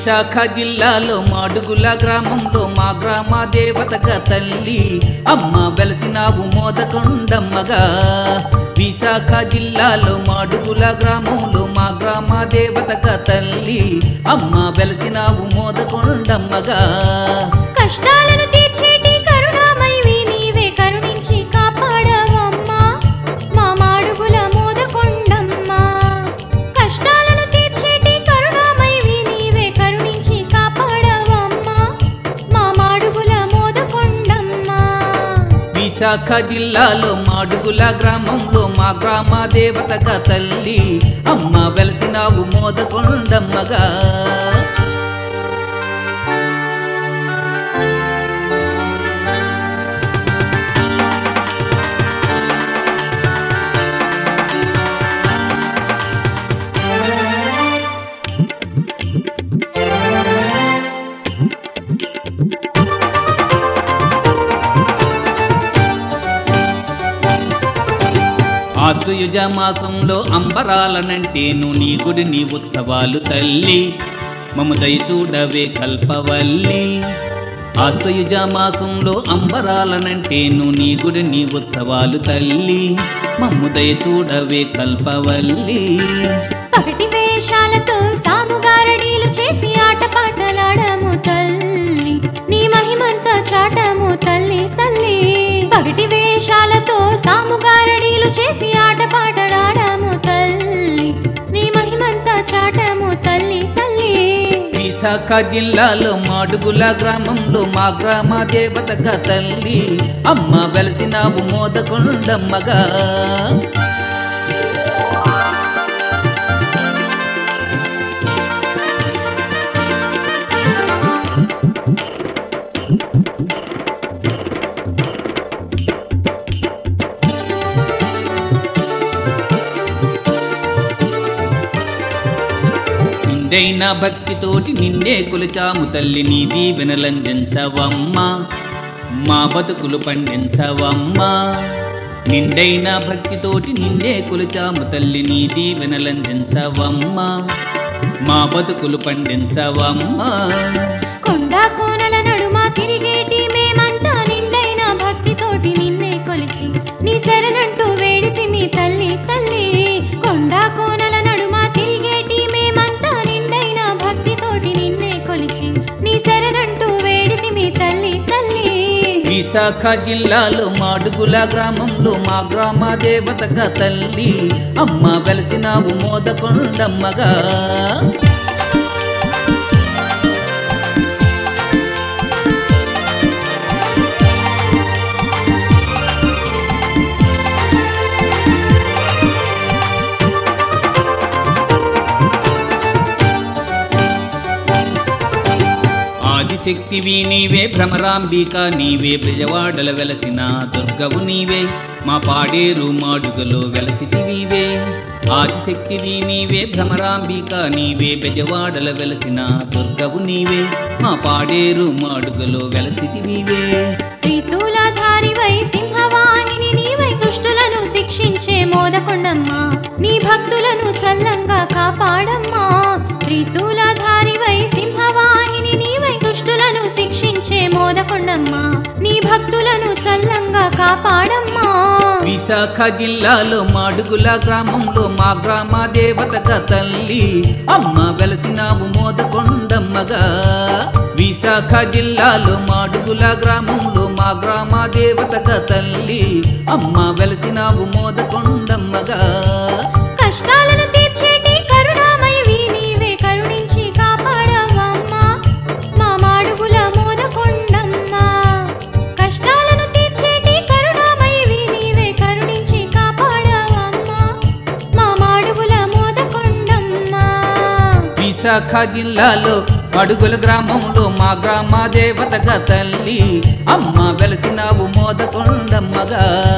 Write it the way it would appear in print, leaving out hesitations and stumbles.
విశాఖ జిల్లాలో మాడుగుల గ్రామంలో మా గ్రామ దేవతగా తల్లి అమ్మ వెలసినావు మోదకొండమ్మగా. విశాఖ జిల్లాలో మాడుగుల గ్రామంలో మా గ్రామ దేవతగా తల్లి అమ్మ వెలసినావు మోదకొండమ్మగా. కష్టాలను తీర్చేటి కరుణామయివి నీవే, కరుణించి కాపాడవమ్మా మా మాడుగుల మోదకొండమ్మ. కష్టాలను తీర్చేటి కరుణామయివి నీవే, కరుణించి కాపాడవమ్మా మా మాడుగుల మోదకొండమ్మ. విశాఖ జిల్లాలో మాడుగుల గ్రామంలో మా గ్రామ దేవతగా తల్లి అమ్మ వెలసినావు మోదకొండమ్మగా. ఆశ్వయుజ మాసంలో అంబరాలనంటేను నీ గుడి నీ ఉత్సవాలు తల్లి మము దయ చూడవే కల్పవల్లి. ఆశ్వయుజ మాసంలో అంబరాలనంటేను నీ గుడి నీ ఉత్సవాలు తల్లి మము దయ చూడవే కల్పవల్లి. పగటి వేషాలతో సాముగారడీలు చేసి ఆటపాటలాడము తల్లి, నీ మహిమంతా చాటము తల్లి తల్లి. పగటి వేషాలతో సాముగారడీలు చేసి ఆటపాటలాడము తల్లి, నీ మహిమంతా చాటము తల్లి తల్లి. విశాఖ జిల్లాలో మాడుగుల గ్రామంలో మా గ్రామ దేవతగా తల్లి అమ్మ వెలసినావు మోదకొండమ్మగా. నిండైన భక్తితోటి నిన్నే కొలిచాము తల్లి, నీ దీవెనలందించవమ్మా మా బతుకులు పండించవమ్మా. నిండైన భక్తితోటి నిన్నే కొలిచాము తల్లి, నీ దీవెనలందించవమ్మా మా బతుకులు పండించవమ్మా. కొండా కోనల నడుమ తిరిగేటి మేమంతా నిండైన భక్తితోటి నిన్నే కొలిచి నీ శరణంటూ వేడితిమి తల్లి తల్లి. కొండా కోనల నడుమ తిరిగేటి మేమంతా నిండైన భక్తితోటి నిన్నే కొలిచి నీ శరణంటూ వేడితిమి తల్లి తల్లి. విశాఖ జిల్లాలో మాడుగుల గ్రామంలో మా గ్రామ దేవతగా తల్లి అమ్మ వెలసినావు మోదకొండమ్మగా. ఆదిశక్తివి నీవే, భ్రమరాంబిక నీవే, బ్రజవాడల వెలసిన దుర్గవు నీవే, మా పాడేరు మాడుగలో వెలసితివీవే. ఆదిశక్తివి నీవే, భ్రమరాంబిక నీవే, బ్రజవాడల వెలసిన దుర్గవు నీవే, మా పాడేరు మాడుగలో వెలసితివీవే. త్రిశూలధారివై సింహవాహిని నీవై, దుష్టులను శిక్షించే మోదకొండమ్మ నీ భక్తులను చల్లంగా కాపాడమ్మా. త్రిశూలధారివై సింహవాహిని నీవై, దుష్టులను శిక్షించే మోదకొండమ్మ నీ భక్తులను చల్లంగా కాపాడమ్మా. విశాఖ జిల్లాలో మాడుగుల గ్రామంలో మా గ్రామ దేవతగా తల్లి అమ్మ వెలసినావు మోదకొండమ్మగా. విశాఖ జిల్లాలో మాడుగుల గ్రామంలో మా గ్రామ దేవతగా తల్లి అమ్మ వెలసినావు మోదకొండమ్మగా. కష్టాలను తీర్చేటి కరుణామయివి నీవే, కరుణించి కాపాడవమ్మా మా మాడుగుల మోదకొండమ్మ. కష్టాలను తీర్చేటి కరుణామయివి నీవే, కరుణించి కాపాడవమ్మా మా మాడుగుల మోదకొండమ్మ. విశాఖ జిల్లాలో మాడుగుల గ్రామంలో మా గ్రామ దేవతగా తల్లి అమ్మ వెలసినావు మోదకొండమ్మగా.